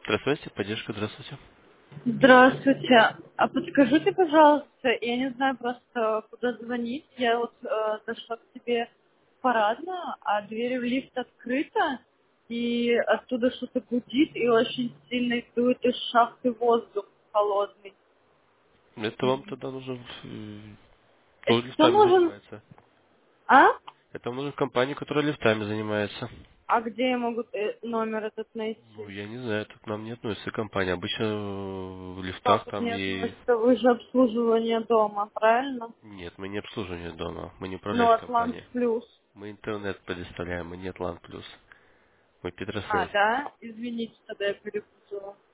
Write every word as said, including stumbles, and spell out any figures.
Здравствуйте, поддержка, здравствуйте. Здравствуйте. А подскажите, пожалуйста, я не знаю просто, куда звонить. Я вот э, зашла к тебе в парадную, а дверь в лифт открыта, и оттуда что-то гудит, и очень сильно дует из шахты воздух холодный. Это вам тогда нужно э, кто Это кто лифтами нужен? занимается. А? Это вам нужно в компанию, которая лифтами занимается. А где я могу э, номер этот Ну, найти? я не знаю, это к нам не относится компания. Обычно э, в лифтах Как это там не и... относится? Вы же обслуживание дома, правильно? Нет, мы не обслуживание дома, мы не Ну, управляющая Атлант компания. Плюс. Мы интернет предоставляем, мы не Атлант Плюс. Мы А, Петросейлс. да? Извините, тогда я перепутала.